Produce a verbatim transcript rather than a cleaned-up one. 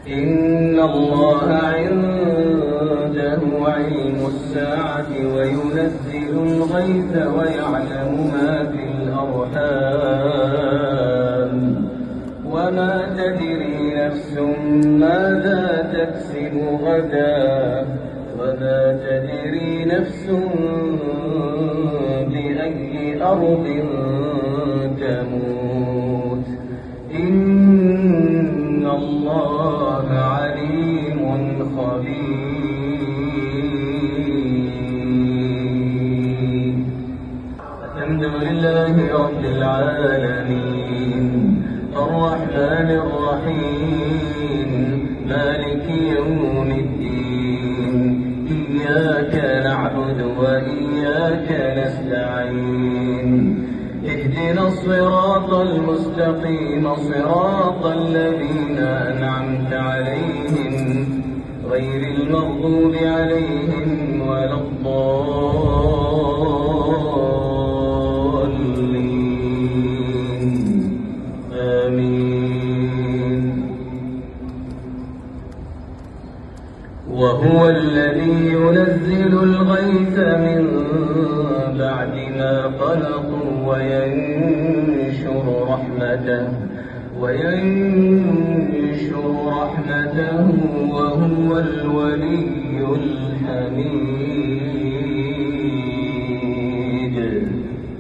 إن الله عنده علم الساعة وينزل الغيث ويعلم ما في الأرحام وما تدري نفس ماذا تكسب غدا وما تدري نفس بأي أرض تموت إن الله عليم خبير. الحمد لله رب العالمين الرحمن الرحيم مالك يوم الدين إياك نعبد وإياك نستعين اهدنا الصراط المستقيم صراط الذين أنعمت عليهم غير المغضوب عليهم ولا الضالين آمين. وهو الذي ينزل الغيث من بعد ما قنطوا وينشر رحمته وينشر رحمته وهو الولي الحميد.